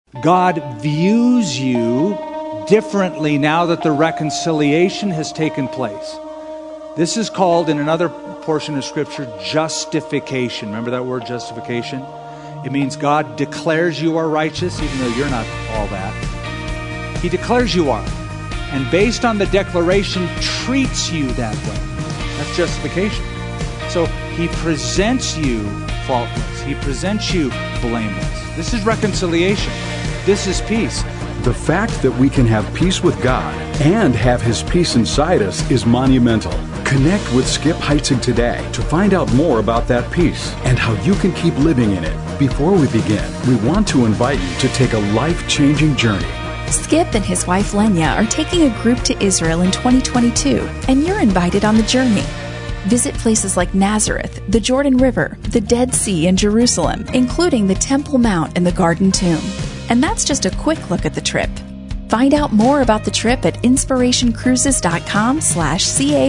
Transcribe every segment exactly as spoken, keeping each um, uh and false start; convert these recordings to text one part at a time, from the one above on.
God views you differently now that the reconciliation has taken place. This is called, in another portion of Scripture, justification. Remember that word, justification? It means God declares you are righteous, even though you're not all that. He declares you are. And based on the declaration, treats you that way. That's justification. So he presents you faultless. He presents you blameless. This is reconciliation. This is peace. The fact that we can have peace with God and have His peace inside us is monumental. Connect with Skip Heitzig today to find out more about that peace and how you can keep living in it. Before we begin, we want to invite you to take a life-changing journey. Skip and his wife Lenya are taking a group to Israel in twenty twenty-two, and you're invited on the journey. Visit places like Nazareth, the Jordan River, the Dead Sea, and Jerusalem, including the Temple Mount and the Garden Tomb. And that's just a quick look at the trip. Find out more about the trip at inspirationcruises.com slash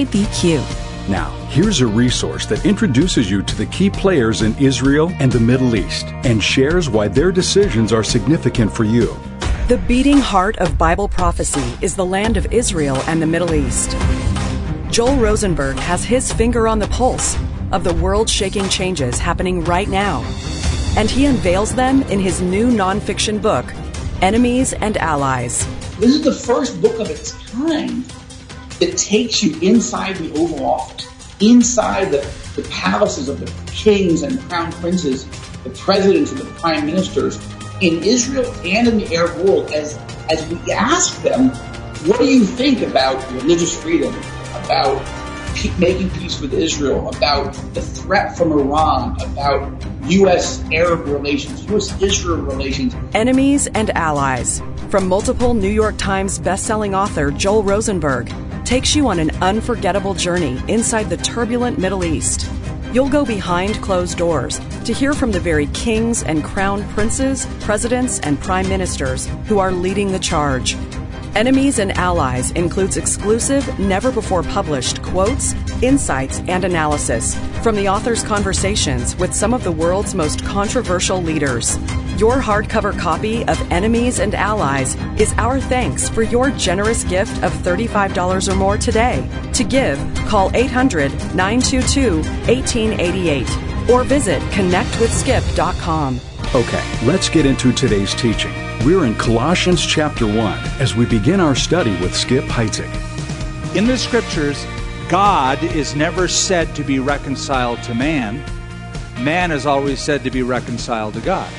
CABQ. Now, here's a resource that introduces you to the key players in Israel and the Middle East and shares why their decisions are significant for you. The beating heart of Bible prophecy is the land of Israel and the Middle East. Joel Rosenberg has his finger on the pulse of the world-shaking changes happening right now, and he unveils them in his new nonfiction book, Enemies and Allies. This is the first book of its kind that takes you inside the Oval Office, inside the, the palaces of the kings and crown princes, the presidents and the prime ministers in Israel and in the Arab world, as, as we ask them, what do you think about religious freedom, about pe- making peace with Israel, about the threat from Iran, about U S Arab relations, U S Israel relations. Enemies and Allies, from multiple New York Times bestselling author Joel Rosenberg, takes you on an unforgettable journey inside the turbulent Middle East. You'll go behind closed doors to hear from the very kings and crown princes, presidents, and prime ministers who are leading the charge. Enemies and Allies includes exclusive, never-before-published quotes, insights, and analysis from the author's conversations with some of the world's most controversial leaders. Your hardcover copy of Enemies and Allies is our thanks for your generous gift of thirty-five dollars or more today. To give, call eight hundred, nine two two, one eight eight eight or visit connect with skip dot com. Okay, let's get into today's teaching. We're in Colossians chapter one as we begin our study with Skip Heitzig. In the Scriptures, God is never said to be reconciled to man. Man is always said to be reconciled to God.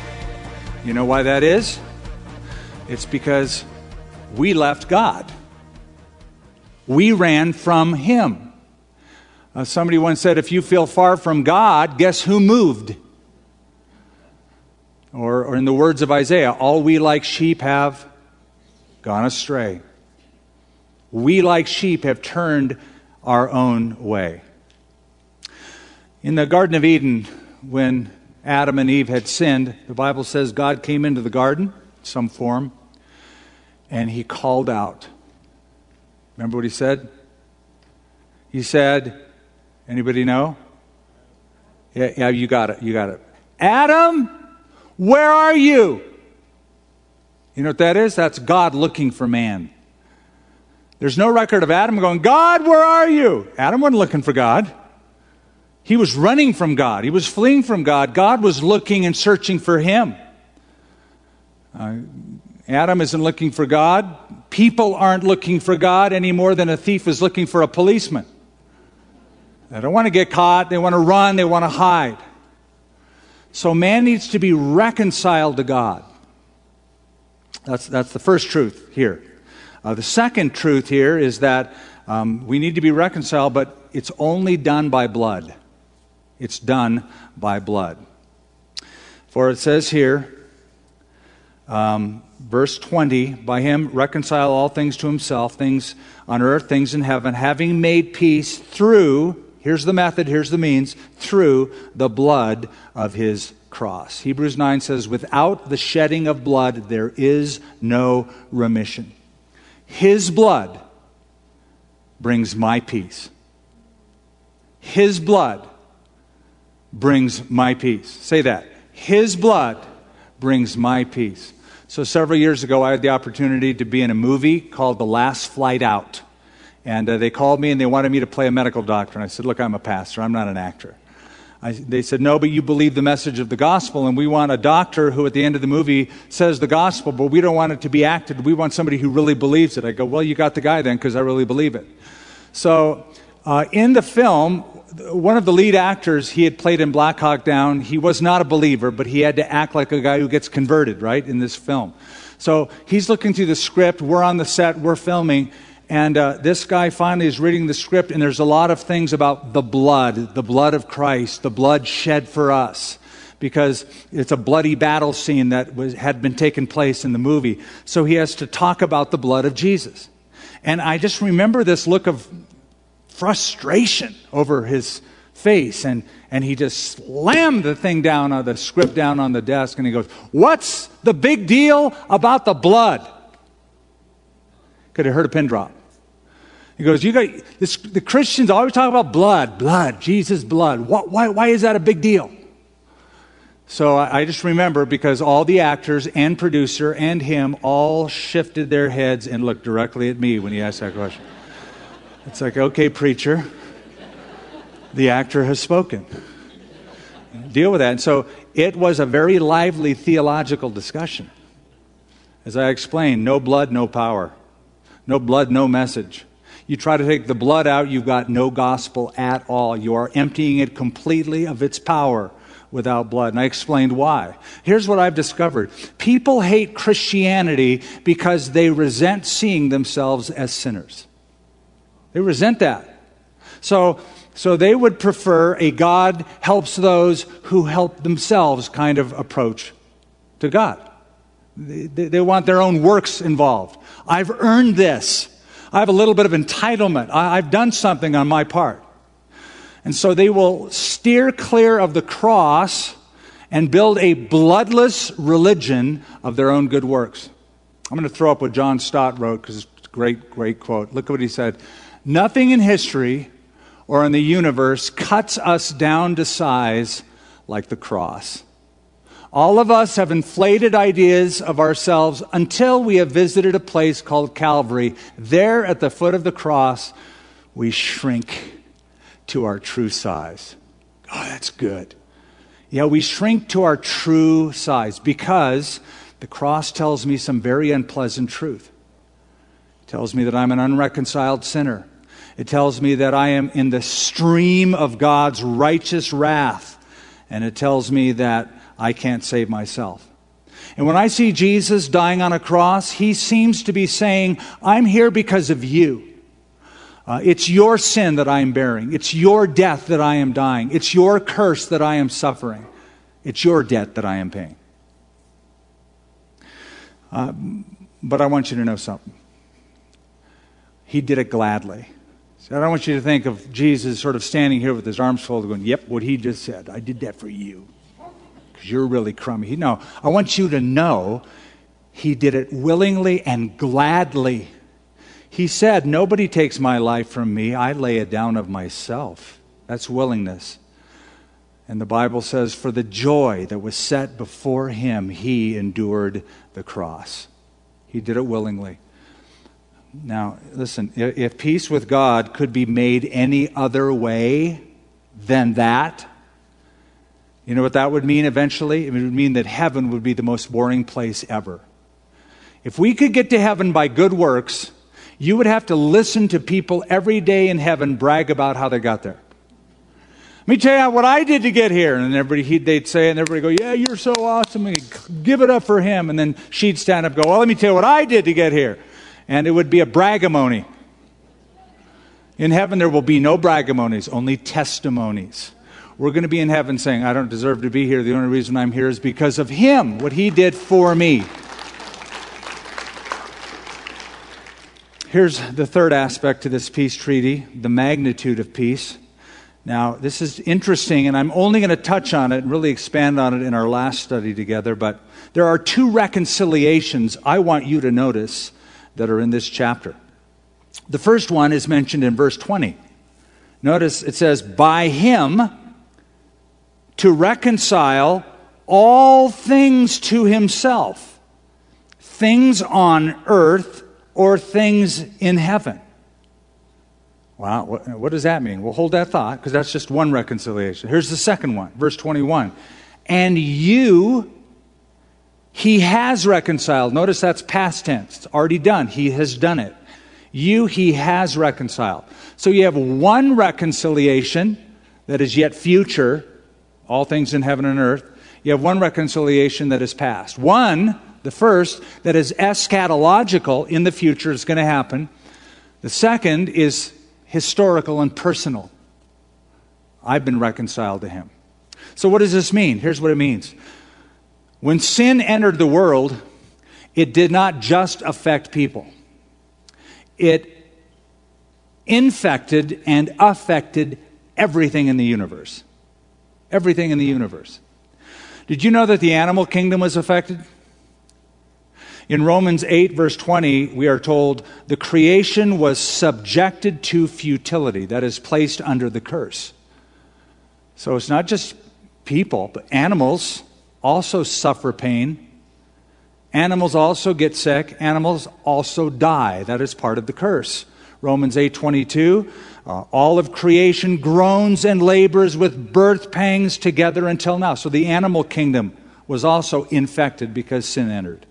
You know why that is? It's because we left God. We ran from Him. Uh, somebody once said, if you feel far from God, guess who moved? Or, or in the words of Isaiah, all we like sheep have gone astray. We like sheep have turned our own way. In the Garden of Eden, when Adam and Eve had sinned, the Bible says God came into the garden, some form, and He called out. Remember what He said? He said, anybody know? Yeah, yeah, you got it, you got it. Adam, where are you? You know what that is? That's God looking for man. There's no record of Adam going, God, where are you? Adam wasn't looking for God. He was running from God. He was fleeing from God. God was looking and searching for him. Uh, Adam isn't looking for God. People aren't looking for God any more than a thief is looking for a policeman. They don't want to get caught. They want to run. They want to hide. So man needs to be reconciled to God. That's, that's the first truth here. Uh, the second truth here is that um, we need to be reconciled, but it's only done by blood. It's done by blood. For it says here, um, verse twenty, by Him reconcile all things to Himself, things on earth, things in heaven, having made peace through, here's the method, here's the means, through the blood of His cross. Hebrews nine says, without the shedding of blood, there is no remission. His blood brings my peace. His blood brings my peace. Say that. His blood brings my peace. So several years ago, I had the opportunity to be in a movie called The Last Flight Out. And uh, they called me and they wanted me to play a medical doctor. And I said, look, I'm a pastor. I'm not an actor. I, they said, no, but you believe the message of the gospel, and we want a doctor who at the end of the movie says the gospel, but we don't want it to be acted. We want somebody who really believes it. I go, well, you got the guy then, because I really believe it. So uh, in the film, one of the lead actors, he had played in Black Hawk Down. He was not a believer, but he had to act like a guy who gets converted, right, in this film. So he's looking through the script. We're on the set. We're filming. And uh, this guy finally is reading the script, and there's a lot of things about the blood, the blood of Christ, the blood shed for us, because it's a bloody battle scene that was, had been taking place in the movie. So he has to talk about the blood of Jesus. And I just remember this look of frustration over his face, and, and he just slammed the thing down, on the script down on the desk, and he goes, what's the big deal about the blood? Could have heard a pin drop. He goes, you got this, the Christians always talk about blood, blood, Jesus' blood. What, why, why is that a big deal? So I, I just remember, because all the actors and producer and him all shifted their heads and looked directly at me when he asked that question. It's like, okay, preacher, the actor has spoken. Deal with that. And so it was a very lively theological discussion. As I explained, no blood, no power. No blood, no message. You try to take the blood out, you've got no gospel at all. You are emptying it completely of its power without blood. And I explained why. Here's what I've discovered. People hate Christianity because they resent seeing themselves as sinners. They resent that. So, so they would prefer a God helps those who help themselves kind of approach to God. They, they want their own works involved. I've earned this. I have a little bit of entitlement. I, I've done something on my part. And so they will steer clear of the cross and build a bloodless religion of their own good works. I'm going to throw up what John Stott wrote, because it's a great, great quote. Look at what he said. Nothing in history or in the universe cuts us down to size like the cross. All of us have inflated ideas of ourselves until we have visited a place called Calvary. There at the foot of the cross, we shrink to our true size. Oh, that's good. Yeah, we shrink to our true size because the cross tells me some very unpleasant truth. It tells me that I'm an unreconciled sinner. It tells me that I am in the stream of God's righteous wrath. And it tells me that I can't save myself. And when I see Jesus dying on a cross, he seems to be saying, I'm here because of you. Uh, it's your sin that I am bearing. It's your death that I am dying. It's your curse that I am suffering. It's your debt that I am paying. Uh, but I want you to know something. He did it gladly. So I don't want you to think of Jesus sort of standing here with his arms folded going, yep, what he just said. I did that for you. Because you're really crummy. No, I want you to know he did it willingly and gladly. He said, nobody takes my life from me. I lay it down of myself. That's willingness. And the Bible says, for the joy that was set before him, he endured the cross. He did it willingly. Now, listen, if peace with God could be made any other way than that, you know what that would mean eventually? It would mean that heaven would be the most boring place ever. If we could get to heaven by good works, you would have to listen to people every day in heaven brag about how they got there. Let me tell you what I did to get here. And everybody, they'd say, and everybody go, yeah, you're so awesome. And give it up for him. And then she'd stand up and go, well, let me tell you what I did to get here. And it would be a bragamony. In heaven, there will be no bragamonies, only testimonies. We're going to be in heaven saying, I don't deserve to be here. The only reason I'm here is because of him, what he did for me. Here's the third aspect to this peace treaty, the magnitude of peace. Now, this is interesting, and I'm only going to touch on it and really expand on it in our last study together, but there are two reconciliations I want you to notice that are in this chapter. The first one is mentioned in verse twenty. Notice it says, by him to reconcile all things to himself. things on earth or things in heaven. Wow, what, what does that mean? Well, hold that thought, because that's just one reconciliation. Here's the second one, verse twenty-one. And you, he has reconciled. Notice that's past tense. It's already done. He has done it. You, he has reconciled. So you have one reconciliation that is yet future, all things in heaven and earth. You have one reconciliation that is past. One, the first, that is eschatological, in the future, is going to happen. The second is historical and personal. I've been reconciled to him. So what does this mean? Here's what it means. When sin entered the world, it did not just affect people. It infected and affected everything in the universe. Everything in the universe. Did you know that the animal kingdom was affected? In Romans eight, verse twenty, we are told the creation was subjected to futility, that is, placed under the curse. So it's not just people, but animals also suffer pain. Animals also get sick. Animals also die. That is part of the curse. Romans eight twenty-two, uh, all of creation groans and labors with birth pangs together until now. So the animal kingdom was also infected because sin entered.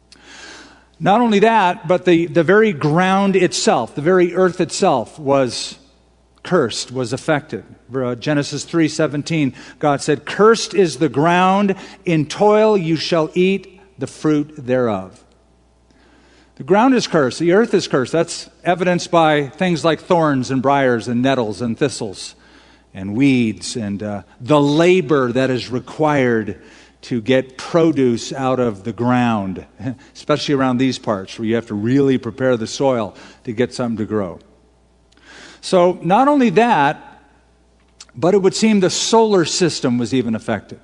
Not only that, but the, the very ground itself, the very earth itself was cursed, was affected. Genesis three seventeen, God said, "Cursed is the ground, in toil you shall eat the fruit thereof." The ground is cursed, the earth is cursed. That's evidenced by things like thorns and briars and nettles and thistles and weeds and uh, the labor that is required to get produce out of the ground, especially around these parts where you have to really prepare the soil to get something to grow. So not only that, but it would seem the solar system was even affected.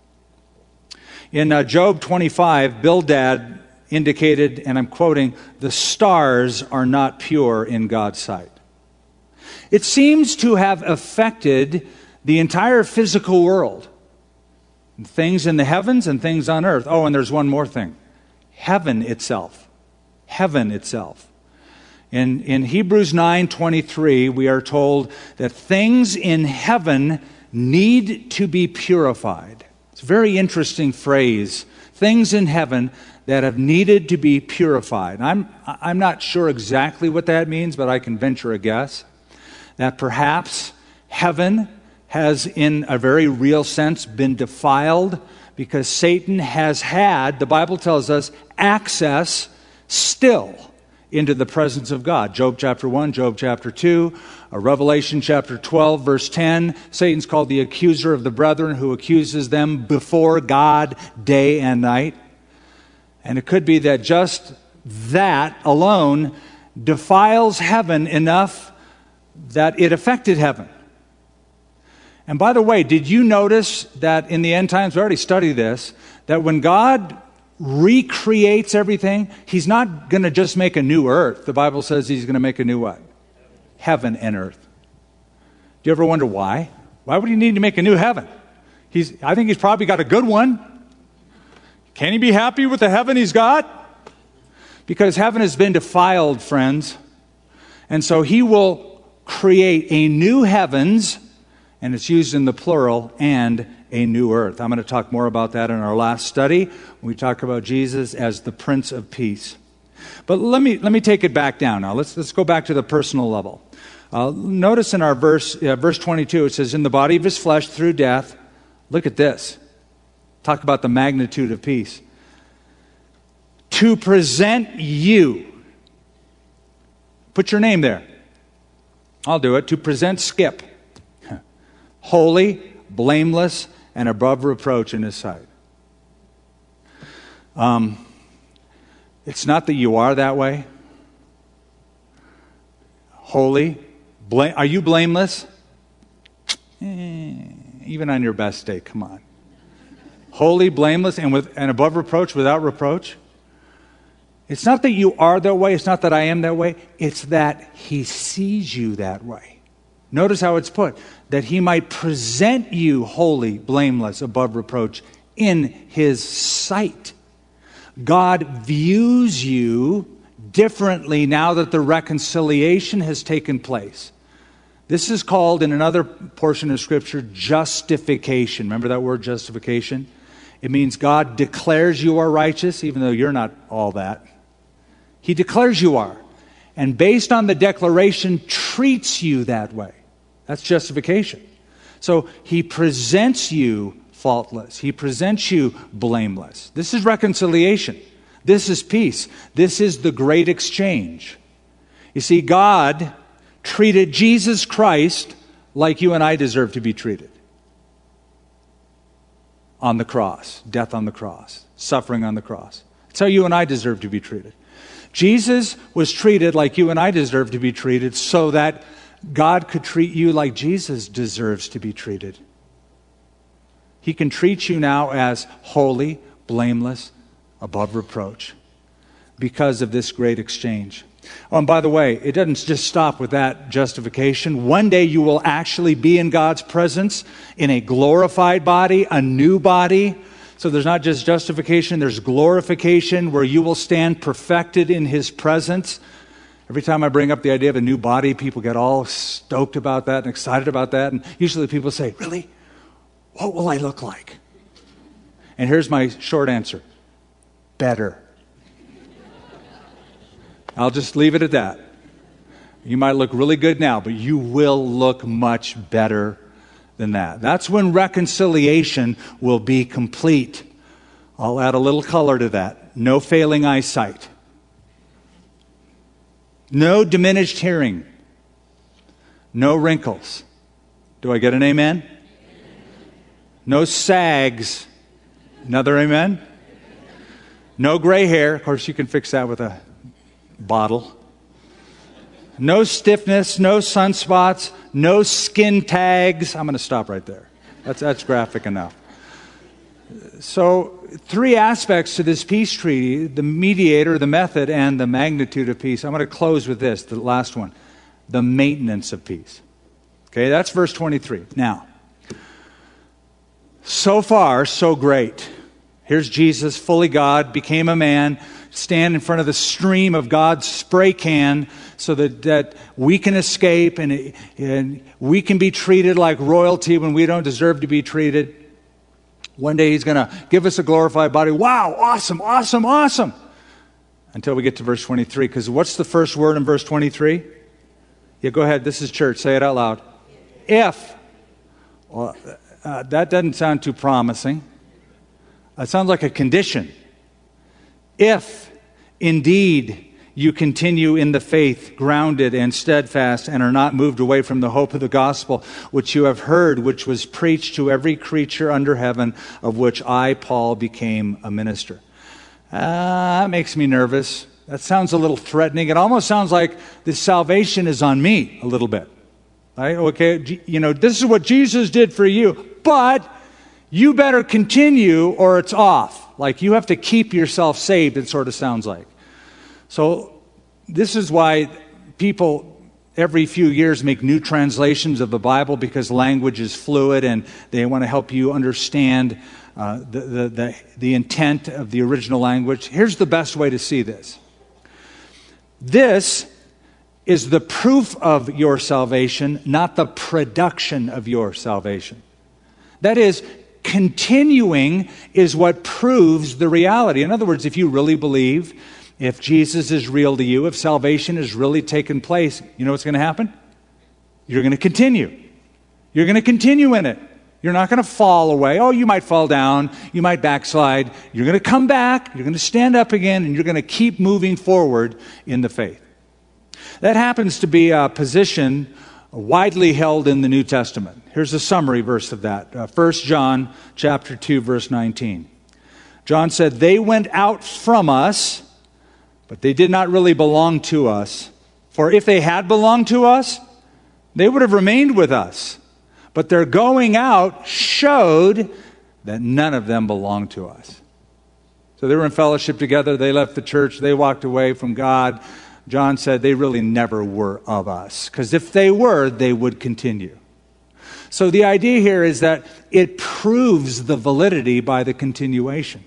In uh, Job twenty-five, Bildad indicated, and I'm quoting, "The stars are not pure in God's sight." It seems to have affected the entire physical world. Things in the heavens and things on earth. Oh, and there's one more thing. Heaven itself. Heaven itself. In, in Hebrews nine twenty-three, we are told that things in heaven need to be purified. It's a very interesting phrase. Things in heaven that have needed to be purified. I'm, I'm not sure exactly what that means, but I can venture a guess. That perhaps heaven has, in a very real sense, been defiled because Satan has had, the Bible tells us, access still into the presence of God. Job chapter one, Job chapter two, uh, Revelation chapter twelve, verse ten. Satan's called the accuser of the brethren, who accuses them before God day and night. And it could be that just that alone defiles heaven enough that it affected heaven. And by the way, did you notice that in the end times, we already studied this, that when God recreates everything, he's not going to just make a new earth. The Bible says he's going to make a new what? Heaven and earth. Do you ever wonder why? Why would he need to make a new heaven? He's, I think he's probably got a good one. Can he be happy with the heaven he's got? Because heaven has been defiled, friends. And so he will create a new heavens, and it's used in the plural, and a new earth. I'm going to talk more about that in our last study when we talk about Jesus as the Prince of Peace. But let me let me take it back down now. Let's let's go back to the personal level. Uh, notice in our verse, uh, verse twenty-two, it says, "In the body of his flesh through death." Look at this. Talk about the magnitude of peace. "To present you." Put your name there. I'll do it. To present Skip. Holy, blameless, and above reproach in his sight. Um, it's not that you are that way. Holy, bla- are you blameless? Eh, even on your best day, come on. Holy, blameless, and with and above reproach, without reproach. It's not that you are that way. It's not that I am that way. It's that he sees you that way. Notice how it's put, that he might present you holy, blameless, above reproach in his sight. God views you differently now that the reconciliation has taken place. This is called, in another portion of Scripture, justification. Remember that word, justification? It means God declares you are righteous, even though you're not all that. He declares you are. And based on the declaration, treats you that way. That's justification. So He presents you faultless. He presents you blameless. This is reconciliation. This is peace. This is the great exchange. You see, God treated Jesus Christ like you and I deserve to be treated. On the cross. Death on the cross. Suffering on the cross. That's how you and I deserve to be treated. Jesus was treated like you and I deserve to be treated so that God could treat you like Jesus deserves to be treated. He can treat you now as holy, blameless, above reproach because of this great exchange. Oh, and by the way, it doesn't just stop with that justification. One day you will actually be in God's presence in a glorified body, a new body. So there's not just justification, there's glorification where you will stand perfected in His presence. Every time I bring up the idea of a new body, people get all stoked about that and excited about that. And usually people say, really? What will I look like? And here's my short answer. Better. I'll just leave it at that. You might look really good now, but you will look much better than that. That's when reconciliation will be complete. I'll add a little color to that. No failing eyesight. No diminished hearing. No wrinkles. Do I get an amen? No sags. Another amen? No gray hair. Of course, you can fix that with a bottle. No stiffness, no sunspots, no skin tags. I'm going to stop right there. That's, that's graphic enough. So, three aspects to this peace treaty: the mediator, the method, and the magnitude of peace. I'm going to close with this, the last one. The maintenance of peace. Okay, that's verse twenty-three. Now, so far, so great. Here's Jesus, fully God, became a man, stand in front of the stream of God's spray can so that, that we can escape and, and we can be treated like royalty when we don't deserve to be treated. One day He's going to give us a glorified body. Wow, awesome, awesome, awesome. Until we get to verse twenty-three. Because what's the first word in verse twenty-three? Yeah, go ahead. This is church. Say it out loud. If. Well, uh, that doesn't sound too promising. It sounds like a condition. If indeed you continue in the faith, grounded and steadfast, and are not moved away from the hope of the gospel, which you have heard, which was preached to every creature under heaven, of which I, Paul, became a minister. Uh, that makes me nervous. That sounds a little threatening. It almost sounds like this salvation is on me a little bit. Right? Okay, you know, this is what Jesus did for you, but you better continue or it's off. Like you have to keep yourself saved, it sort of sounds like. So this is why people every few years make new translations of the Bible, because language is fluid and they want to help you understand uh, the, the, the, the intent of the original language. Here's the best way to see this. This is the proof of your salvation, not the production of your salvation. That is, continuing is what proves the reality. In other words, if you really believe, if Jesus is real to you, if salvation has really taken place, you know what's going to happen? You're going to continue. You're going to continue in it. You're not going to fall away. Oh, you might fall down. You might backslide. You're going to come back. You're going to stand up again, and you're going to keep moving forward in the faith. That happens to be a position widely held in the New Testament. Here's a summary verse of that. Uh, First John chapter two, verse nineteen. John said, "They went out from us, but they did not really belong to us. For if they had belonged to us, they would have remained with us. But their going out showed that none of them belonged to us." So they were in fellowship together. They left the church. They walked away from God. John said they really never were of us, because if they were, they would continue. So the idea here is that it proves the validity by the continuation.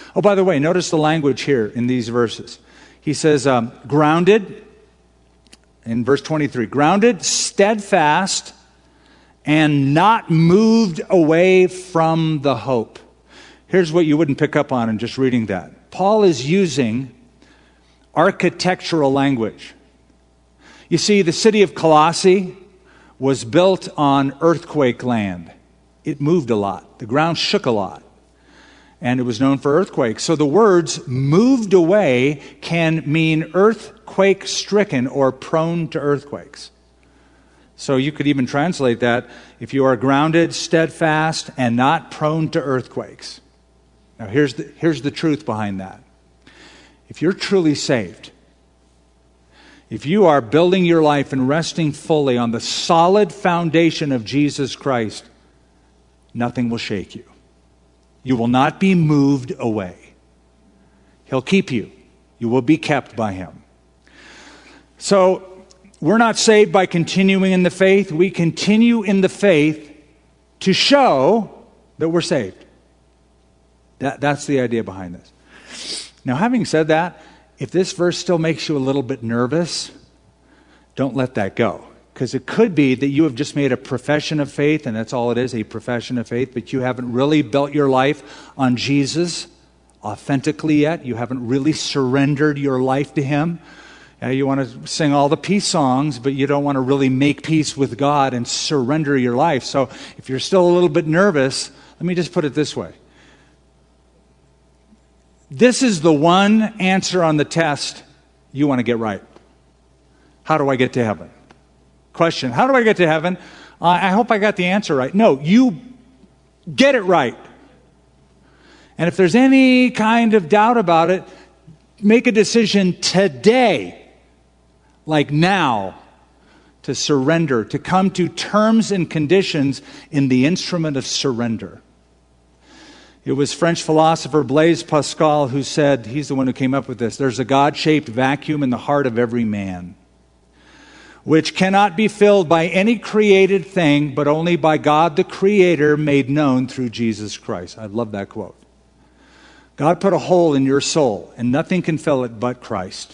Oh, by the way, notice the language here in these verses. He says, um, grounded, in verse twenty-three, grounded, steadfast, and not moved away from the hope. Here's what you wouldn't pick up on in just reading that. Paul is using architectural language. You see, the city of Colossae was built on earthquake land. It moved a lot. The ground shook a lot. And it was known for earthquakes. So the words moved away can mean earthquake stricken or prone to earthquakes. So you could even translate that, if you are grounded, steadfast, and not prone to earthquakes. Now here's the, here's the truth behind that. If you're truly saved, if you are building your life and resting fully on the solid foundation of Jesus Christ, nothing will shake you. You will not be moved away. He'll keep you. You will be kept by Him. So, we're not saved by continuing in the faith. We continue in the faith to show that we're saved. That, that's the idea behind this. Now, having said that, if this verse still makes you a little bit nervous, don't let that go. Because it could be that you have just made a profession of faith, and that's all it is, a profession of faith, but you haven't really built your life on Jesus authentically yet. You haven't really surrendered your life to Him. Uh, you want to sing all the peace songs, but you don't want to really make peace with God and surrender your life. So if you're still a little bit nervous, let me just put it this way. This is the one answer on the test you want to get right. How do I get to heaven? Question, how do I get to heaven? Uh, I hope I got the answer right. No, you get it right. And if there's any kind of doubt about it, make a decision today, like now, to surrender, to come to terms and conditions in the instrument of surrender. It was French philosopher Blaise Pascal who said, he's the one who came up with this, there's a God-shaped vacuum in the heart of every man, which cannot be filled by any created thing, but only by God the Creator made known through Jesus Christ. I love that quote. God put a hole in your soul, and nothing can fill it but Christ.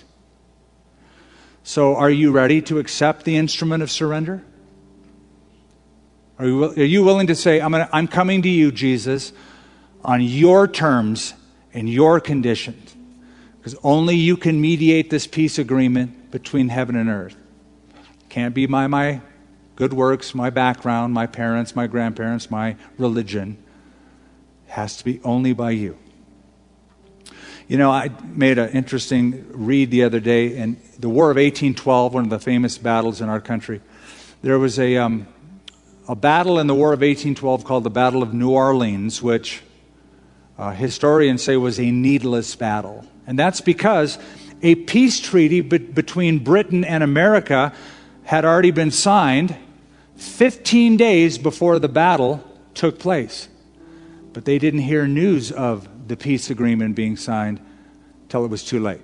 So are you ready to accept the instrument of surrender? Are you, are you willing to say, I'm, gonna, I'm coming to you, Jesus, on your terms and your conditions? Because only you can mediate this peace agreement between heaven and earth. Can't be by my good works, my background, my parents, my grandparents, my religion. It has to be only by you. You know, I made an interesting read the other day in the War of eighteen twelve, one of the famous battles in our country. There was a, um, a battle in the War of eighteen twelve called the Battle of New Orleans, which uh, historians say was a needless battle. And that's because a peace treaty be- between Britain and America had already been signed fifteen days before the battle took place. But they didn't hear news of the peace agreement being signed till it was too late.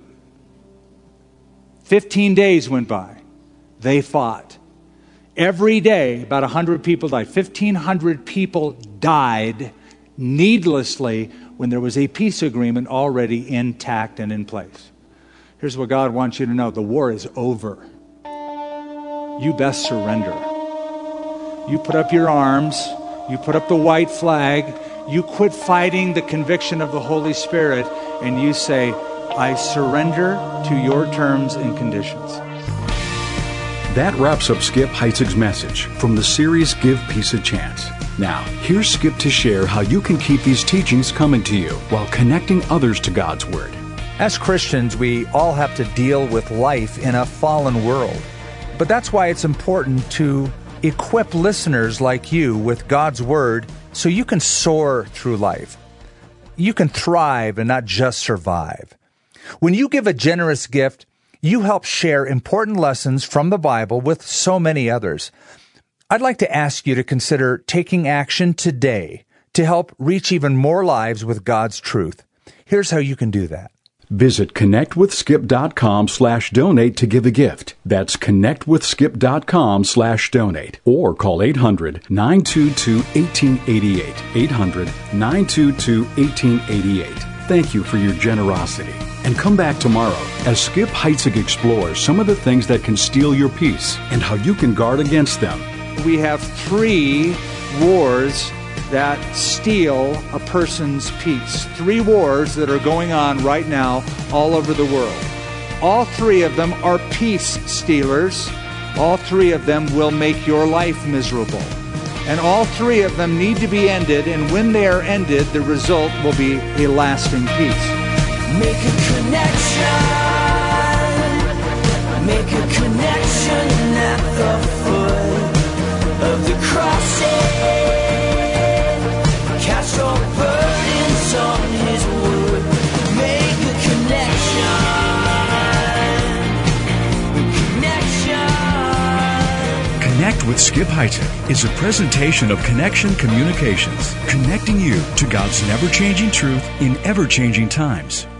fifteen days went by. They fought. Every day, about one hundred people died. fifteen hundred people died needlessly when there was a peace agreement already intact and in place. Here's what God wants you to know. The war is over. You best surrender. You put up your arms. You put up the white flag. You quit fighting the conviction of the Holy Spirit, and you say, I surrender to your terms and conditions. That wraps up Skip Heitzig's message from the series Give Peace a Chance. Now, here's Skip to share how you can keep these teachings coming to you while connecting others to God's Word. As Christians, we all have to deal with life in a fallen world. But that's why it's important to equip listeners like you with God's Word so you can soar through life. You can thrive and not just survive. When you give a generous gift, you help share important lessons from the Bible with so many others. I'd like to ask you to consider taking action today to help reach even more lives with God's truth. Here's how you can do that. Visit connectwithskip.com slash donate to give a gift. That's connectwithskip.com slash donate. Or call eight hundred, nine two two, one eight eight eight. eight hundred, nine two two, one eight eight eight. Thank you for your generosity. And come back tomorrow as Skip Heitzig explores some of the things that can steal your peace and how you can guard against them. We have three wars that steal a person's peace. Three wars that are going on right now all over the world. All three of them are peace stealers. All three of them will make your life miserable. And all three of them need to be ended, and when they are ended, the result will be a lasting peace. Make a connection. Make a connection at the foot of the crossing. Cast your burdens on his wood. Make a connection. Connect with Skip Heitzig is a presentation of Connection Communications, connecting you to God's never-changing truth in ever-changing times.